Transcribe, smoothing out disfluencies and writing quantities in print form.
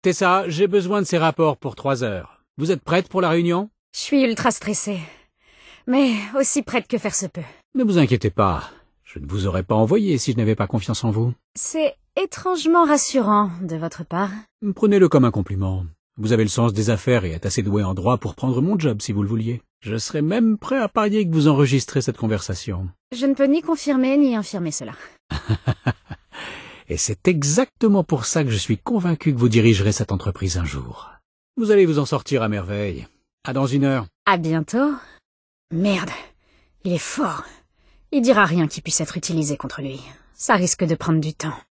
Tessa, j'ai besoin de ces rapports pour 3 heures. Vous êtes prête pour la réunion? Je suis ultra stressée. Mais aussi prête que faire se peut. Ne vous inquiétez pas. Je ne vous aurais pas envoyé si je n'avais pas confiance en vous. C'est étrangement rassurant de votre part. Prenez-le comme un compliment. Vous avez le sens des affaires et êtes assez doué en droit pour prendre mon job si vous le vouliez. Je serais même prêt à parier que vous enregistrez cette conversation. Je ne peux ni confirmer ni infirmer cela. Et c'est exactement pour ça que je suis convaincu que vous dirigerez cette entreprise un jour. Vous allez vous en sortir à merveille. À dans 1 heure. À bientôt. Merde, il est fort. Il dira rien qui puisse être utilisé contre lui. Ça risque de prendre du temps.